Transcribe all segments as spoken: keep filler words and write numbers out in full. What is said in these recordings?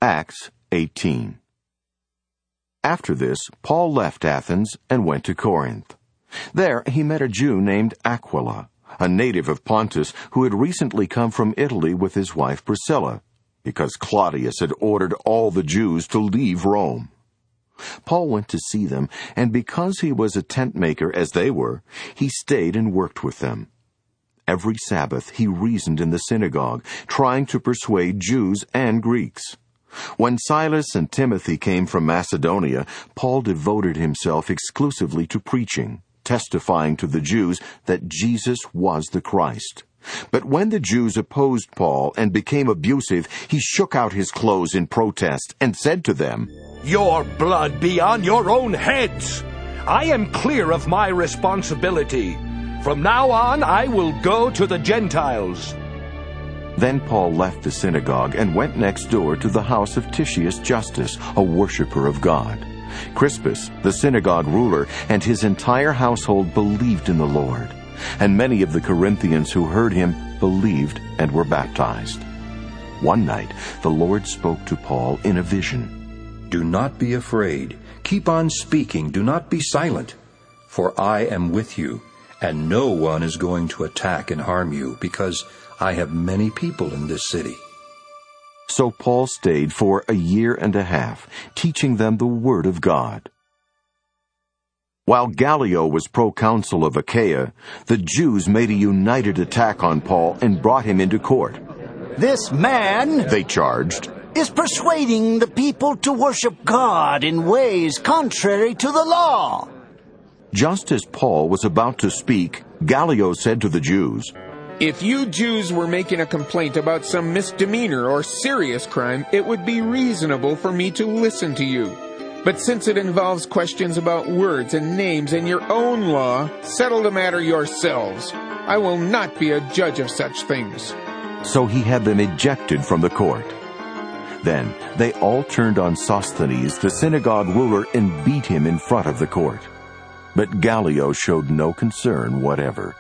Acts eighteen. After this, Paul left Athens and went to Corinth. There he met a Jew named Aquila, a native of Pontus who had recently come from Italy with his wife Priscilla, because Claudius had ordered all the Jews to leave Rome. Paul went to see them, and because he was a tent maker as they were, he stayed and worked with them. Every Sabbath he reasoned in the synagogue, trying to persuade Jews and Greeks. When Silas and Timothy came from Macedonia, Paul devoted himself exclusively to preaching, testifying to the Jews that Jesus was the Christ. But when the Jews opposed Paul and became abusive, he shook out his clothes in protest and said to them, "Your blood be on your own heads! I am clear of my responsibility. From now on I will go to the Gentiles." Then Paul left the synagogue and went next door to the house of Titius Justus, a worshiper of God. Crispus, the synagogue ruler, and his entire household believed in the Lord, and many of the Corinthians who heard him believed and were baptized. One night the Lord spoke to Paul in a vision. "Do not be afraid. Keep on speaking. Do not be silent. For I am with you, and no one is going to attack and harm you, because I have many people in this city." So Paul stayed for a year and a half, teaching them the word of God. While Gallio was proconsul of Achaia, the Jews made a united attack on Paul and brought him into court. "This man," they charged, "is persuading the people to worship God in ways contrary to the law." Just as Paul was about to speak, Gallio said to the Jews, "If you Jews were making a complaint about some misdemeanor or serious crime, it would be reasonable for me to listen to you. But since it involves questions about words and names and your own law, settle the matter yourselves. I will not be a judge of such things." So he had them ejected from the court. Then they all turned on Sosthenes, the synagogue ruler, and beat him in front of the court. But Gallio showed no concern whatever.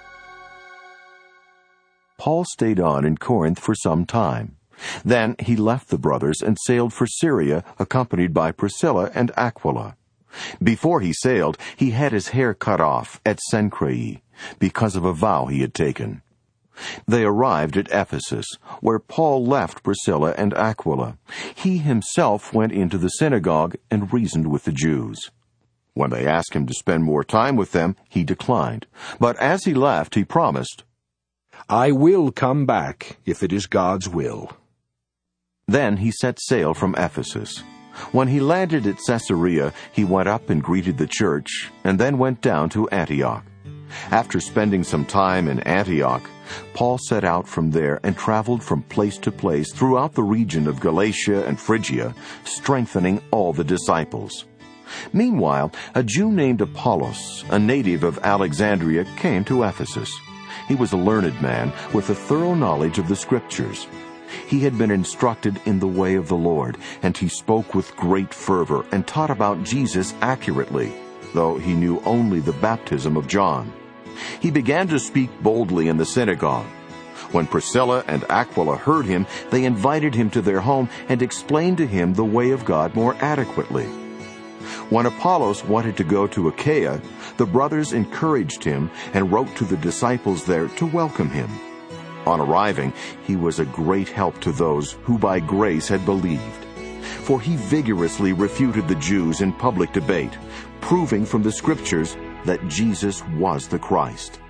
Paul stayed on in Corinth for some time. Then he left the brothers and sailed for Syria, accompanied by Priscilla and Aquila. Before he sailed, he had his hair cut off at Cenchreae, because of a vow he had taken. They arrived at Ephesus, where Paul left Priscilla and Aquila. He himself went into the synagogue and reasoned with the Jews. When they asked him to spend more time with them, he declined. But as he left, he promised, "I will come back, if it is God's will." Then he set sail from Ephesus. When he landed at Caesarea, he went up and greeted the church, and then went down to Antioch. After spending some time in Antioch, Paul set out from there and traveled from place to place throughout the region of Galatia and Phrygia, strengthening all the disciples. Meanwhile, a Jew named Apollos, a native of Alexandria, came to Ephesus. He was a learned man with a thorough knowledge of the Scriptures. He had been instructed in the way of the Lord, and he spoke with great fervor and taught about Jesus accurately, though he knew only the baptism of John. He began to speak boldly in the synagogue. When Priscilla and Aquila heard him, they invited him to their home and explained to him the way of God more adequately. When Apollos wanted to go to Achaia, the brothers encouraged him and wrote to the disciples there to welcome him. On arriving, he was a great help to those who by grace had believed. For he vigorously refuted the Jews in public debate, proving from the Scriptures that Jesus was the Christ.